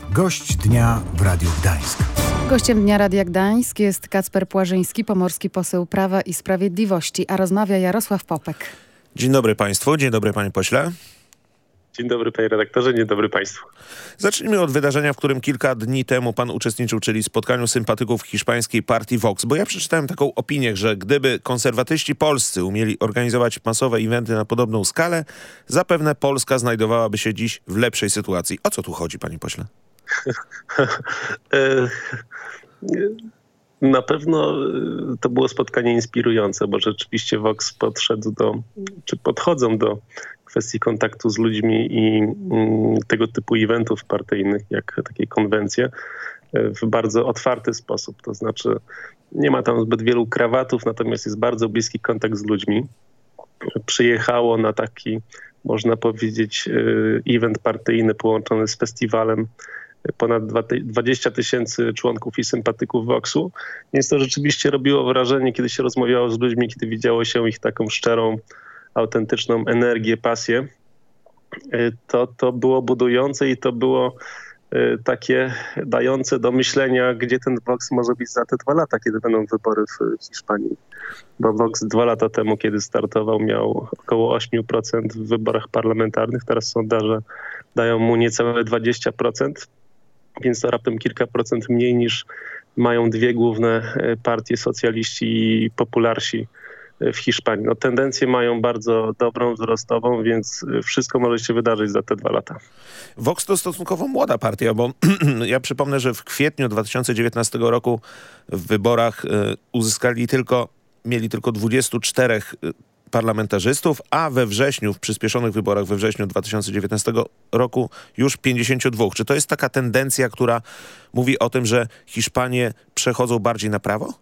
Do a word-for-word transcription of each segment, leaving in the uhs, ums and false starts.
Gość dnia w Radiu Gdańsk. Gościem Dnia Radia Gdańsk jest Kacper Płażyński, pomorski poseł Prawa i Sprawiedliwości, a rozmawia Jarosław Popek. Dzień dobry Państwu, dzień dobry Panie Pośle. Dzień dobry Panie redaktorze, dzień dobry Państwu. Zacznijmy od wydarzenia, w którym kilka dni temu Pan uczestniczył, czyli spotkaniu sympatyków hiszpańskiej partii Vox. Bo ja przeczytałem taką opinię, że gdyby konserwatyści polscy umieli organizować masowe eventy na podobną skalę, zapewne Polska znajdowałaby się dziś w lepszej sytuacji. O co tu chodzi, Panie Pośle? Na pewno to było spotkanie inspirujące, bo rzeczywiście Vox podszedł do, czy podchodzą do kwestii kontaktu z ludźmi i tego typu eventów partyjnych, jak takie konwencje, w bardzo otwarty sposób. To znaczy nie ma tam zbyt wielu krawatów, natomiast jest bardzo bliski kontakt z ludźmi. Przyjechało na taki, można powiedzieć, event partyjny połączony z festiwalem ponad dwadzieścia tysięcy członków i sympatyków Voxu. Więc to rzeczywiście robiło wrażenie, kiedy się rozmawiało z ludźmi, kiedy widziało się ich taką szczerą, autentyczną energię, pasję. To, to było budujące i to było takie dające do myślenia, gdzie ten Vox może być za te dwa lata, kiedy będą wybory w Hiszpanii. Bo Vox dwa lata temu, kiedy startował, miał około osiem procent w wyborach parlamentarnych. Teraz sondaże dają mu niecałe dwadzieścia procent. Więc to raptem kilka procent mniej niż mają dwie główne partie, socjaliści i popularsi w Hiszpanii. No, tendencje mają bardzo dobrą, wzrostową, więc wszystko może się wydarzyć za te dwa lata. Vox to stosunkowo młoda partia, bo ja przypomnę, że w kwietniu dwa tysiące dziewiętnastego roku w wyborach uzyskali tylko, mieli tylko dwudziestu czterech parlamentarzystów, a we wrześniu, w przyspieszonych wyborach we wrześniu dwa tysiące dziewiętnastego roku już pięćdziesięciu dwóch. Czy to jest taka tendencja, która mówi o tym, że Hiszpanie przechodzą bardziej na prawo?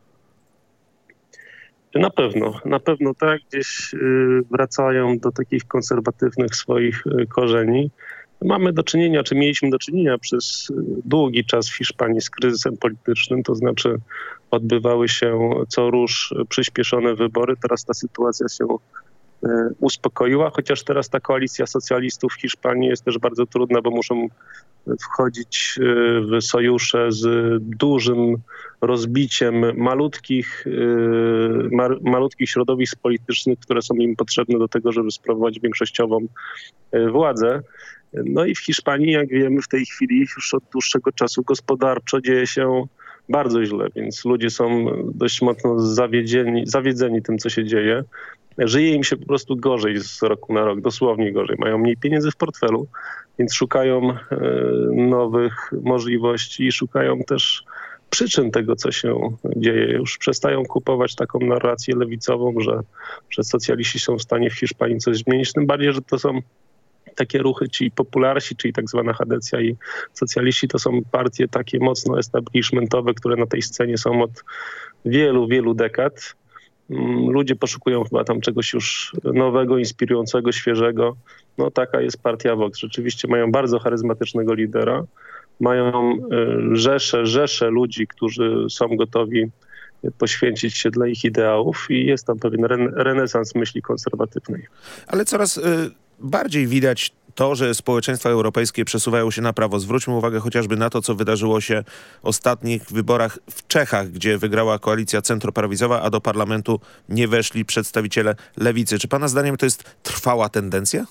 Na pewno, na pewno tak. Gdzieś wracają do takich konserwatywnych swoich korzeni. Mamy do czynienia, czy mieliśmy do czynienia przez długi czas w Hiszpanii z kryzysem politycznym, to znaczy odbywały się co rusz przyspieszone wybory. Teraz ta sytuacja się uspokoiła, chociaż teraz ta koalicja socjalistów w Hiszpanii jest też bardzo trudna, bo muszą wchodzić w sojusze z dużym rozbiciem malutkich, malutkich środowisk politycznych, które są im potrzebne do tego, żeby sprawować większościową władzę. No i w Hiszpanii, jak wiemy, w tej chwili już od dłuższego czasu gospodarczo dzieje się bardzo źle, więc ludzie są dość mocno zawiedzeni, zawiedzeni tym, co się dzieje. Żyje im się po prostu gorzej z roku na rok, dosłownie gorzej. Mają mniej pieniędzy w portfelu, więc szukają e, nowych możliwości i szukają też przyczyn tego, co się dzieje. Już przestają kupować taką narrację lewicową, że, że socjaliści są w stanie w Hiszpanii coś zmienić, tym bardziej, że to są takie ruchy, czyli popularsi, czyli tak zwana Chadecja i socjaliści, to są partie takie mocno establishmentowe, które na tej scenie są od wielu, wielu dekad. Ludzie poszukują chyba tam czegoś już nowego, inspirującego, świeżego. No taka jest partia Vox. Rzeczywiście mają bardzo charyzmatycznego lidera. Mają rzesze, rzesze ludzi, którzy są gotowi poświęcić się dla ich ideałów i jest tam pewien renesans myśli konserwatywnej. Ale coraz y, bardziej widać to, że społeczeństwa europejskie przesuwają się na prawo. Zwróćmy uwagę chociażby na to, co wydarzyło się w ostatnich wyborach w Czechach, gdzie wygrała koalicja centroprawicowa, a do parlamentu nie weszli przedstawiciele lewicy. Czy pana zdaniem to jest trwała tendencja?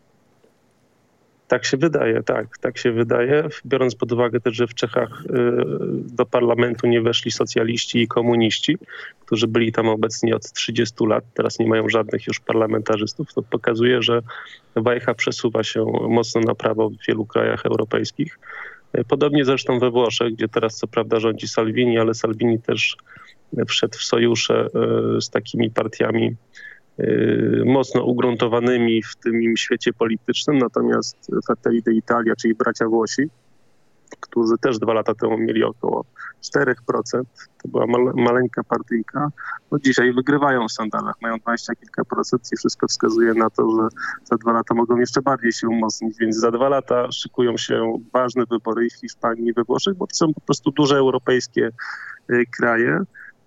Tak się wydaje, tak. Tak się wydaje, biorąc pod uwagę też, że w Czechach y, do parlamentu nie weszli socjaliści i komuniści, którzy byli tam obecni od trzydziestu lat, teraz nie mają żadnych już parlamentarzystów. To pokazuje, że wajcha przesuwa się mocno na prawo w wielu krajach europejskich. Podobnie zresztą we Włoszech, gdzie teraz co prawda rządzi Salvini, ale Salvini też wszedł w sojusze y, z takimi partiami mocno ugruntowanymi w tym świecie politycznym, natomiast Fratelli d'Italia, czyli bracia Włosi, którzy też dwa lata temu mieli około cztery procent, to była mal- maleńka partyjka, no dzisiaj wygrywają w sondażach, mają dwadzieścia kilka procent i wszystko wskazuje na to, że za dwa lata mogą jeszcze bardziej się umocnić, więc za dwa lata szykują się ważne wybory w Hiszpanii i we Włoszech, bo to są po prostu duże europejskie y, kraje,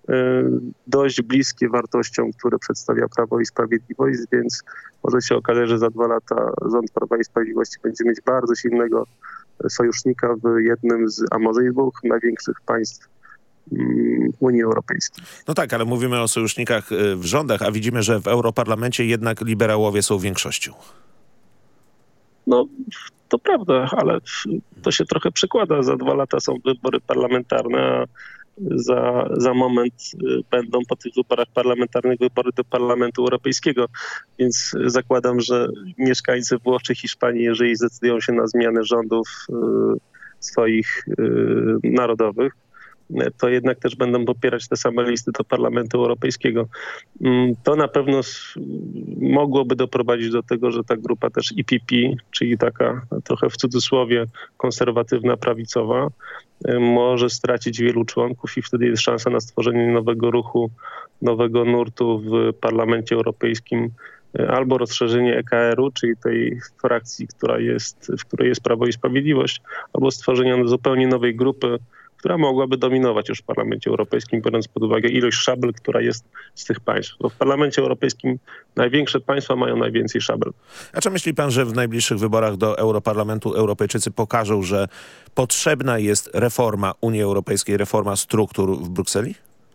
dość bliskie wartościom, które przedstawia Prawo i Sprawiedliwość, więc może się okazać, że za dwa lata rząd Prawa i Sprawiedliwości będzie mieć bardzo silnego sojusznika w jednym z, a może i dwóch największych państw Unii Europejskiej. No tak, ale mówimy o sojusznikach w rządach, a widzimy, że w Europarlamencie jednak liberałowie są większością. No, to prawda, ale to się trochę przekłada. Za dwa lata są wybory parlamentarne, a za, za moment będą po tych wyborach parlamentarnych wybory do Parlamentu Europejskiego. Więc zakładam, że mieszkańcy Włoch czy Hiszpanii, jeżeli zdecydują się na zmianę rządów swoich narodowych, to jednak też będą popierać te same listy do Parlamentu Europejskiego. To na pewno mogłoby doprowadzić do tego, że ta grupa też E P P, czyli taka trochę w cudzysłowie konserwatywna, prawicowa, może stracić wielu członków i wtedy jest szansa na stworzenie nowego ruchu, nowego nurtu w Parlamencie Europejskim, albo rozszerzenie E K R-u, czyli tej frakcji, która jest, w której jest Prawo i Sprawiedliwość, albo stworzenie zupełnie nowej grupy, która mogłaby dominować już w Parlamencie Europejskim, biorąc pod uwagę ilość szabel, która jest z tych państw. Bo w Parlamencie Europejskim największe państwa mają najwięcej szabel. A czy myśli pan, że w najbliższych wyborach do Europarlamentu Europejczycy pokażą, że potrzebna jest reforma Unii Europejskiej, reforma struktur w Brukseli?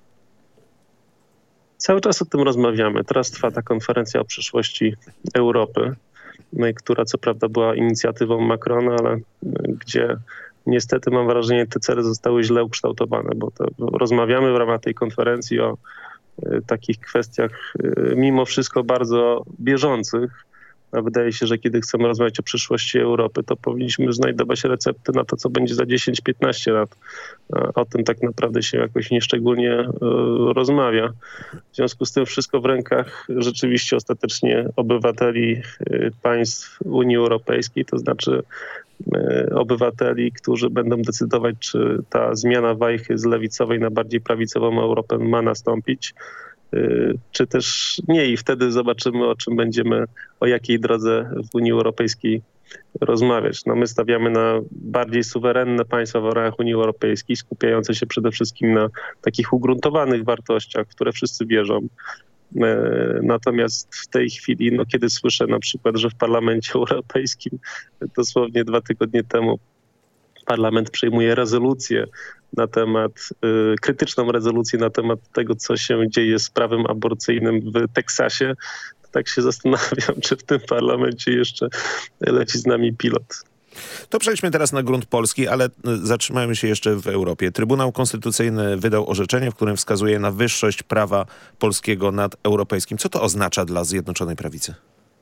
Cały czas o tym rozmawiamy. Teraz trwa ta konferencja o przyszłości Europy, która co prawda była inicjatywą Macrona, ale gdzie niestety mam wrażenie, te cele zostały źle ukształtowane, bo to rozmawiamy w ramach tej konferencji o y, takich kwestiach y, mimo wszystko bardzo bieżących. A wydaje się, że kiedy chcemy rozmawiać o przyszłości Europy, to powinniśmy znajdować recepty na to, co będzie za dziesięć piętnaście lat. A o tym tak naprawdę się jakoś nieszczególnie y, rozmawia. W związku z tym wszystko w rękach rzeczywiście ostatecznie obywateli y, państw Unii Europejskiej, to znaczy obywateli, którzy będą decydować, czy ta zmiana wajchy z lewicowej na bardziej prawicową Europę ma nastąpić, czy też nie. I wtedy zobaczymy, o czym będziemy, o jakiej drodze w Unii Europejskiej rozmawiać. No my stawiamy na bardziej suwerenne państwa w ramach Unii Europejskiej, skupiające się przede wszystkim na takich ugruntowanych wartościach, w które wszyscy wierzą. Natomiast w tej chwili, no kiedy słyszę na przykład, że w Parlamencie Europejskim dosłownie dwa tygodnie temu Parlament przyjmuje rezolucję na temat, y, krytyczną rezolucję na temat tego, co się dzieje z prawem aborcyjnym w Teksasie, to tak się zastanawiam, czy w tym parlamencie jeszcze leci z nami pilot. To przejdźmy teraz na grunt polski, ale zatrzymajmy się jeszcze w Europie. Trybunał Konstytucyjny wydał orzeczenie, w którym wskazuje na wyższość prawa polskiego nad europejskim. Co to oznacza dla Zjednoczonej Prawicy?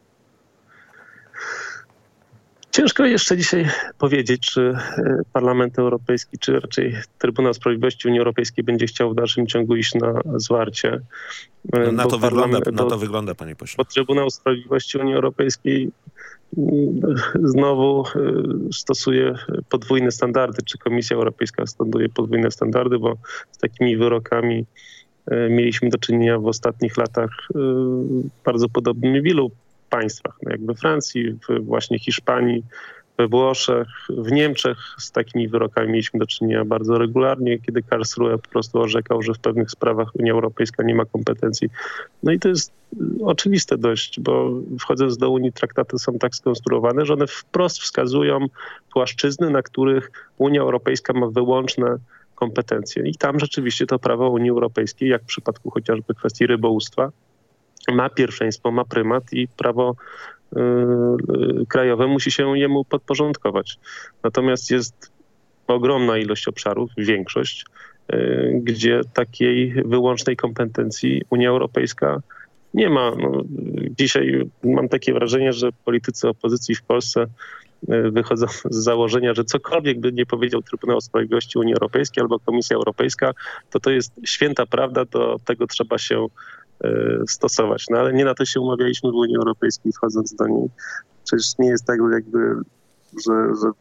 Ciężko jeszcze dzisiaj powiedzieć, czy Parlament Europejski, czy raczej Trybunał Sprawiedliwości Unii Europejskiej będzie chciał w dalszym ciągu iść na zwarcie. No, na, to wygląda, na to wygląda, panie pośle. Bo Trybunał Sprawiedliwości Unii Europejskiej znowu stosuje podwójne standardy, czy Komisja Europejska stosuje podwójne standardy, bo z takimi wyrokami mieliśmy do czynienia w ostatnich latach bardzo podobnymi w wielu państwach, no jak we Francji, w właśnie Hiszpanii, we Włoszech, w Niemczech z takimi wyrokami mieliśmy do czynienia bardzo regularnie, kiedy Karlsruhe po prostu orzekał, że w pewnych sprawach Unia Europejska nie ma kompetencji. No i to jest oczywiste dość, bo wchodząc do Unii traktaty są tak skonstruowane, że one wprost wskazują płaszczyzny, na których Unia Europejska ma wyłączne kompetencje. I tam rzeczywiście to prawo Unii Europejskiej, jak w przypadku chociażby kwestii rybołówstwa, ma pierwszeństwo, ma prymat i prawo yy, krajowe musi się jemu podporządkować. Natomiast jest ogromna ilość obszarów, większość, yy, gdzie takiej wyłącznej kompetencji Unia Europejska nie ma. No, dzisiaj mam takie wrażenie, że politycy opozycji w Polsce yy, wychodzą z założenia, że cokolwiek by nie powiedział Trybunał Sprawiedliwości Unii Europejskiej albo Komisja Europejska, to to jest święta prawda, do tego trzeba się stosować. No ale nie na to się umawialiśmy w Unii Europejskiej, wchodząc do niej. Przecież nie jest tak, jakby, że, że,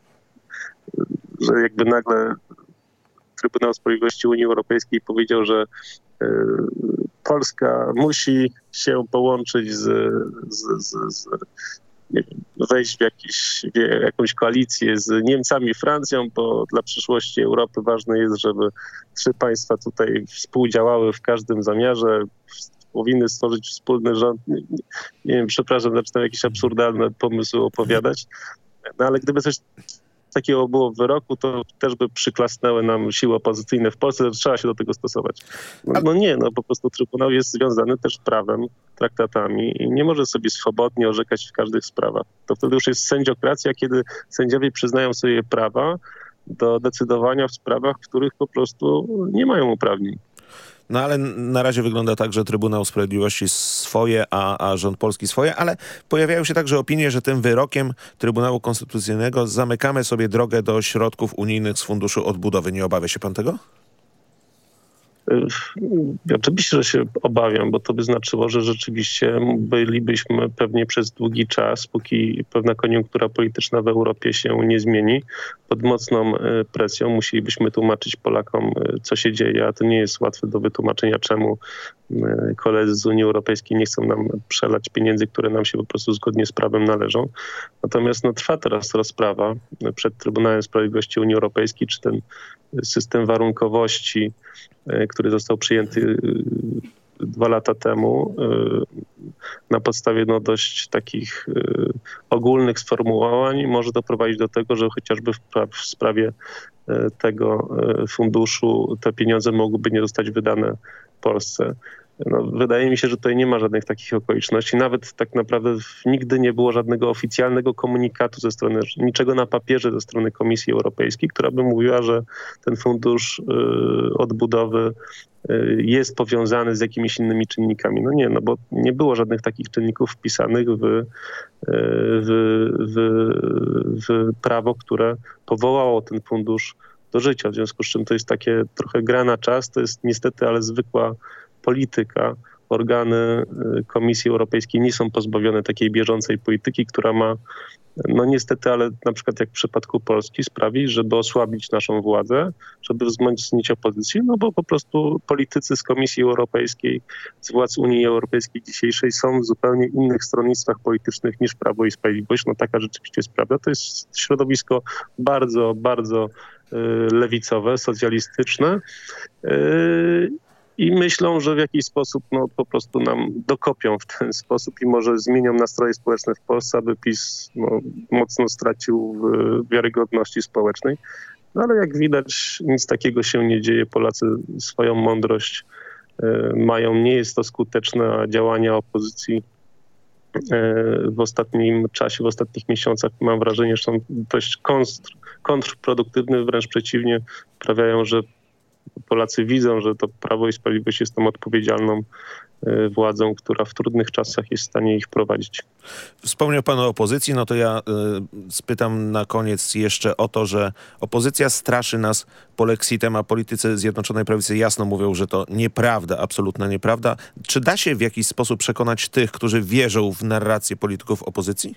że jakby nagle Trybunał Sprawiedliwości Unii Europejskiej powiedział, że y, Polska musi się połączyć z, z, z, z nie wiem, wejść w, jakiś, w jakąś koalicję z Niemcami i Francją, bo dla przyszłości Europy ważne jest, żeby trzy państwa tutaj współdziałały w każdym zamiarze, powinny stworzyć wspólny rząd. Nie, nie wiem, przepraszam, zaczynam jakieś absurdalne pomysły opowiadać, no ale gdyby coś takiego było w wyroku, to też by przyklasnęły nam siły opozycyjne w Polsce, że trzeba się do tego stosować. No, no nie, no po prostu Trybunał jest związany też prawem, traktatami i nie może sobie swobodnie orzekać w każdych sprawach. To wtedy już jest sędziokracja, kiedy sędziowie przyznają sobie prawa do decydowania w sprawach, w których po prostu nie mają uprawnień. No ale na razie wygląda tak, że Trybunał Sprawiedliwości swoje, a, a rząd polski swoje, ale pojawiają się także opinie, że tym wyrokiem Trybunału Konstytucyjnego zamykamy sobie drogę do środków unijnych z Funduszu Odbudowy. Nie obawia się pan tego? Oczywiście, że się obawiam, bo to by znaczyło, że rzeczywiście bylibyśmy pewnie przez długi czas, póki pewna koniunktura polityczna w Europie się nie zmieni, pod mocną presją musielibyśmy tłumaczyć Polakom, co się dzieje, a to nie jest łatwe do wytłumaczenia, czemu koledzy z Unii Europejskiej nie chcą nam przelać pieniędzy, które nam się po prostu zgodnie z prawem należą. Natomiast no, trwa teraz rozprawa przed Trybunałem Sprawiedliwości Unii Europejskiej, czy ten system warunkowości, który został przyjęty dwa lata temu na podstawie no, dość takich ogólnych sformułowań może doprowadzić do tego, że chociażby w, w sprawie tego funduszu te pieniądze mogłyby nie zostać wydane Polsce. No, wydaje mi się, że tutaj nie ma żadnych takich okoliczności. Nawet tak naprawdę nigdy nie było żadnego oficjalnego komunikatu ze strony, niczego na papierze ze strony Komisji Europejskiej, która by mówiła, że ten fundusz y, odbudowy y, jest powiązany z jakimiś innymi czynnikami. No nie, no bo nie było żadnych takich czynników wpisanych w, y, w, w, w prawo, które powołało ten fundusz do życia. W związku z czym to jest takie trochę gra na czas, to jest niestety, ale zwykła polityka. Organy Komisji Europejskiej nie są pozbawione takiej bieżącej polityki, która ma, no niestety, ale na przykład jak w przypadku Polski sprawić, żeby osłabić naszą władzę, żeby wzmocnić opozycję, no bo po prostu politycy z Komisji Europejskiej, z władz Unii Europejskiej dzisiejszej są w zupełnie innych stronnictwach politycznych niż Prawo i Sprawiedliwość. No taka rzeczywiście jest prawda. To jest środowisko bardzo, bardzo y, lewicowe, socjalistyczne. Y, I myślą, że w jakiś sposób no, po prostu nam dokopią w ten sposób i może zmienią nastroje społeczne w Polsce, aby PiS no, mocno stracił w wiarygodności społecznej. No ale jak widać, nic takiego się nie dzieje. Polacy swoją mądrość y, mają. Nie jest to skuteczne, a działania opozycji y, w ostatnim czasie, w ostatnich miesiącach mam wrażenie, że są dość kontr, kontrproduktywne, wręcz przeciwnie, sprawiają, że Polacy widzą, że to Prawo i Sprawiedliwość jest tą odpowiedzialną y, władzą, która w trudnych czasach jest w stanie ich prowadzić. Wspomniał pan o opozycji, no to ja y, spytam na koniec jeszcze o to, że opozycja straszy nas polexitem, a politycy Zjednoczonej Prawicy jasno mówią, że to nieprawda, absolutna nieprawda. Czy da się w jakiś sposób przekonać tych, którzy wierzą w narrację polityków opozycji?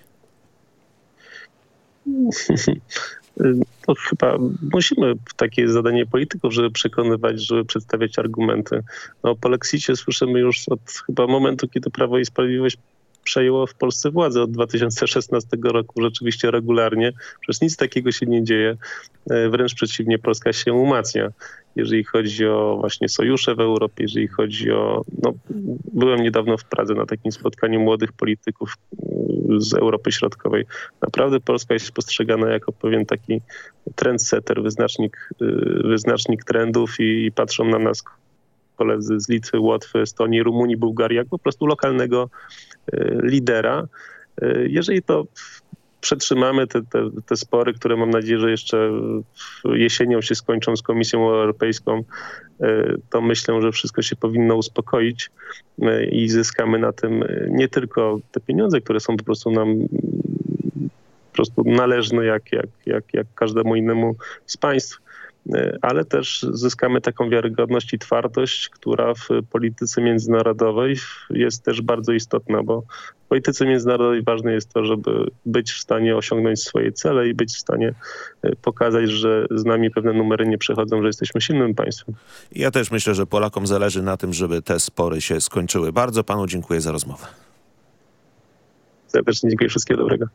To chyba musimy, takie jest zadanie polityków, żeby przekonywać, żeby przedstawiać argumenty. No, o polexicie słyszymy już od chyba momentu, kiedy Prawo i Sprawiedliwość przejęło w Polsce władzę od dwa tysiące szesnastego roku rzeczywiście regularnie. Przecież nic takiego się nie dzieje. Wręcz przeciwnie, Polska się umacnia, jeżeli chodzi o właśnie sojusze w Europie, jeżeli chodzi o... No, byłem niedawno w Pradze na takim spotkaniu młodych polityków z Europy Środkowej. Naprawdę Polska jest postrzegana jako pewien taki trendsetter, wyznacznik, wyznacznik trendów i, i patrzą na nas koledzy z Litwy, Łotwy, Estonii, Rumunii, Bułgarii, jak po prostu lokalnego lidera. Jeżeli to przetrzymamy te, te, te spory, które mam nadzieję, że jeszcze jesienią się skończą z Komisją Europejską, to myślę, że wszystko się powinno uspokoić i zyskamy na tym nie tylko te pieniądze, które są po prostu nam po prostu należne jak, jak, jak, jak każdemu innemu z państw, ale też zyskamy taką wiarygodność i twardość, która w polityce międzynarodowej jest też bardzo istotna, bo w polityce międzynarodowej ważne jest to, żeby być w stanie osiągnąć swoje cele i być w stanie pokazać, że z nami pewne numery nie przechodzą, że jesteśmy silnym państwem. Ja też myślę, że Polakom zależy na tym, żeby te spory się skończyły. Bardzo panu dziękuję za rozmowę. Serdecznie dziękuję. Wszystkiego dobrego.